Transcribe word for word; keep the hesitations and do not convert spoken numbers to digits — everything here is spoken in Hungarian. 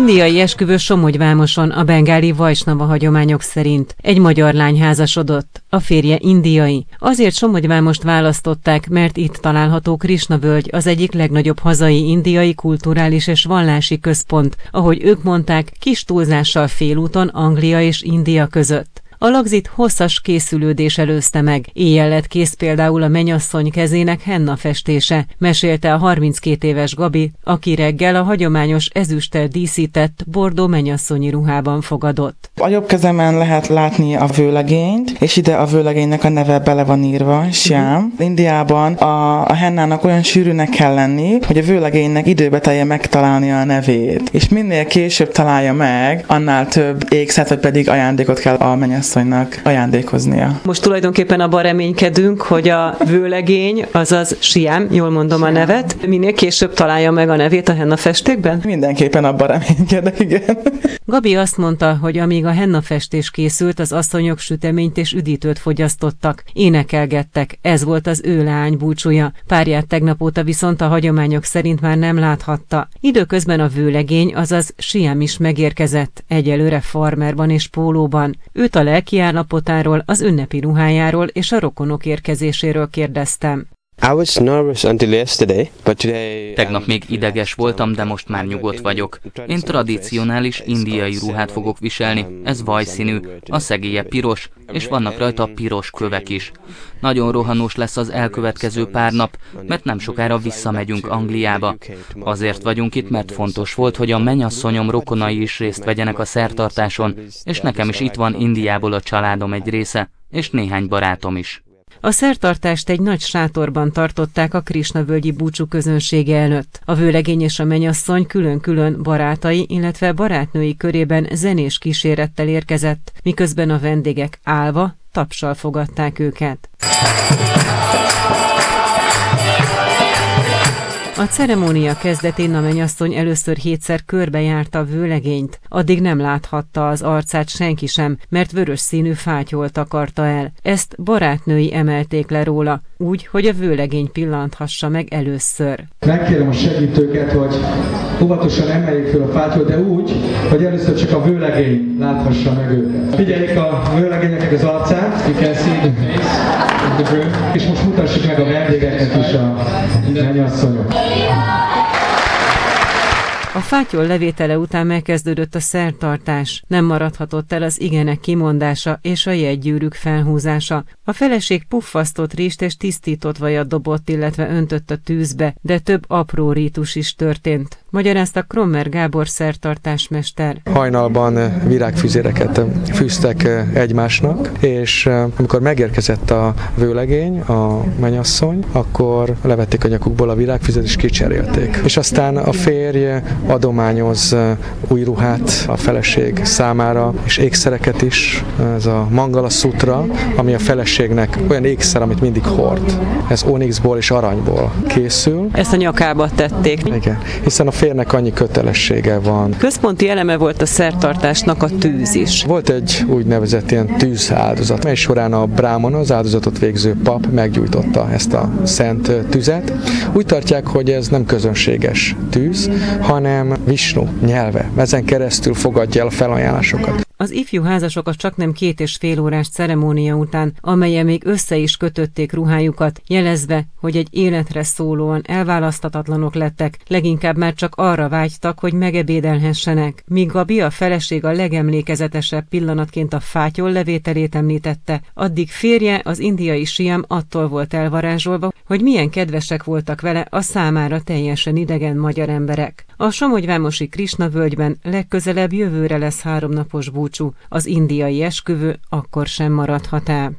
Indiai esküvő Somogyvámoson a bengáli vajsnava hagyományok szerint. Egy magyar lány házasodott, a férje indiai. Azért Somogyvámost választották, mert itt található Krisna völgy, az egyik legnagyobb hazai indiai kulturális és vallási központ, ahogy ők mondták, kis túlzással félúton Anglia és India között. A lagzit hosszas készülődés előzte meg. Éjjel lett kész például a mennyasszony kezének henna festése, mesélte a harminckét éves Gabi, aki reggel a hagyományos ezüsttel díszített bordó mennyasszonyi ruhában fogadott. A jobb kezemen lehet látni a vőlegényt, és ide a vőlegénynek a neve bele van írva, Shyam. Uh-huh. Indiában a, a hennának olyan sűrűnek kell lenni, hogy a vőlegénynek időbe telje megtalálni a nevét. És minél később találja meg, annál több ékszert, vagy pedig ajándékot kell a mennyasszonynak ajándékoznia. Most tulajdonképpen abban reménykedünk, hogy a vőlegény, azaz Shyam, jól mondom a nevet, minél később találja meg a nevét a hennafestékben? Mindenképpen abban reménykedek, igen. Gabi azt mondta, hogy amíg a hennafestés készült, az asszonyok süteményt és üdítőt fogyasztottak, énekelgettek, ez volt az ő leány búcsúja. Párját tegnap óta viszont a hagyományok szerint már nem láthatta. Időközben a vőlegény, azaz Shyam is megérkezett, egyelőre farmerban és pólóban. Őt a lelki állapotáról, az ünnepi ruhájáról és a rokonok érkezéséről kérdeztem. Tegnap még ideges voltam, de most már nyugodt vagyok. Én tradicionális indiai ruhát fogok viselni, ez vajszínű, a szegélye piros, és vannak rajta piros kövek is. Nagyon rohanós lesz az elkövetkező pár nap, mert nem sokára visszamegyünk Angliába. Azért vagyunk itt, mert fontos volt, hogy a mennyasszonyom rokonai is részt vegyenek a szertartáson, és nekem is itt van Indiából a családom egy része, és néhány barátom is. A szertartást egy nagy sátorban tartották a Krisna-völgyi búcsú közönsége előtt. A vőlegény és a mennyasszony külön-külön barátai, illetve barátnői körében zenés kísérettel érkezett, miközben a vendégek állva, tapssal fogadták őket. A ceremónia kezdetén a mennyasszony először hétszer körbejárta a vőlegényt, addig nem láthatta az arcát senki sem, mert vörös színű fátyolt takarta el. Ezt barátnői emelték le róla, úgy, hogy a vőlegény pillanthassa meg először. Megkérem a segítőket, hogy óvatosan emeljék fel a fátyolt, de úgy, hogy először csak a vőlegény láthassa meg őket. Figyeljék a vőlegénynek az arcát, you can see the face of the groom, és most mutassuk meg a vendégeknek is a mennyasszonyot. A fátyol levétele után megkezdődött a szertartás. Nem maradhatott el az igenek kimondása és a jegygyűrűk felhúzása. A feleség puffasztott rizst és tisztított vajat dobott, illetve öntött a tűzbe, de több apró rítus is történt. Magyarázta Krommer Gábor szertartásmester. Hajnalban virágfüzéreket fűztek egymásnak, és amikor megérkezett a vőlegény, a mennyasszony, akkor levették a nyakukból a virágfüzet és kicserélték. És aztán a férj adományoz új ruhát a feleség számára, és ékszereket is. Ez a Mangala Sutra, ami a feleségnek olyan ékszer, amit mindig hord. Ez onyxból és aranyból készül. Ezt a nyakába tették. Igen, hiszen a férnek annyi kötelessége van. Központi eleme volt a szertartásnak a tűz is. Volt egy úgynevezett ilyen tűzáldozat, mely során a brámon, az áldozatot végző pap meggyújtotta ezt a szent tüzet. Úgy tartják, hogy ez nem közönséges tűz, hanem Visnu nyelve. Ezen keresztül fogadja el a felajánlásokat. Az ifjú házasokat csaknem két és fél órás ceremónia után, amelyen még össze is kötötték ruhájukat, jelezve, hogy egy életre szólóan elválaszthatatlanok lettek, leginkább már csak arra vágytak, hogy megebédelhessenek. Míg Gabi, a feleség a legemlékezetesebb pillanatként a fátyol levételét említette, addig férje, az indiai Shyam attól volt elvarázsolva, hogy milyen kedvesek voltak vele a számára teljesen idegen magyar emberek. A somogyvámosi Krisna völgyben legközelebb jövőre lesz háromnapos búcsú, az indiai esküvő akkor sem maradhat el.